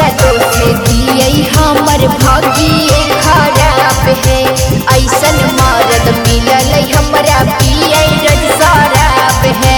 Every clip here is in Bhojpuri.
केकरा दोष दिए हमर भाग्य खराब है। ऐसन मर्द मिलल हमरा पिए रज शराब है।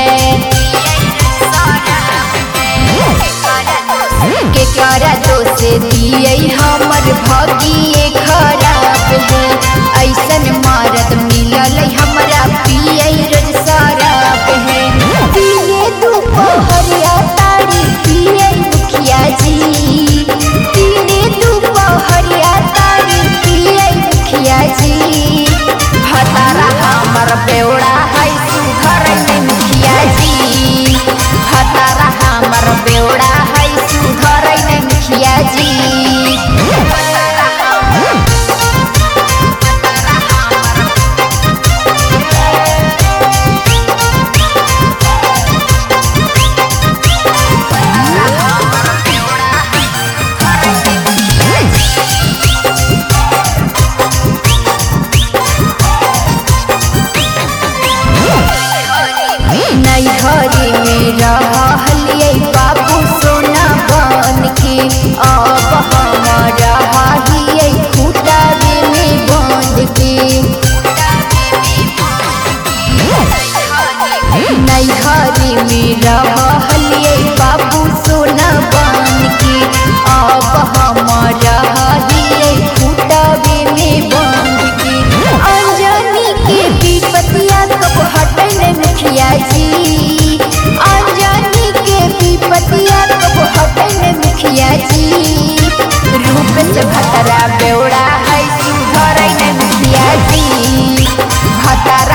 केकरा दोष दिए हमर भाग्य खराब है। ऐसन मर्द मिलल हमरा पिए रज शराब है। पिए दोपहरिया तारी पिए मुखिया जी, पिए दोपहरिया तारी पिए मुखिया जी। भतारा हमर बेवड़ा है सुधर नहीं मुखिया जी। भतारा हमर बेवड़ा है सुधर नहीं मुखिया जी। नैहरी में रहलिए बाबू सोना बन के, अब हम रहिए खुटारे में बंद के। नैहरी में रहलिए बाबू सोना बन के, अब हम रहिए खुटारे में बंद के। अंजनी के विपतिया कब हटे नहीं मुखिया जी। अंजनी के विपतिया कब हटे नहीं मुखिया जी। रूप से भतरा बेवड़ा है सुधर नहीं मुखिया जी। भतरा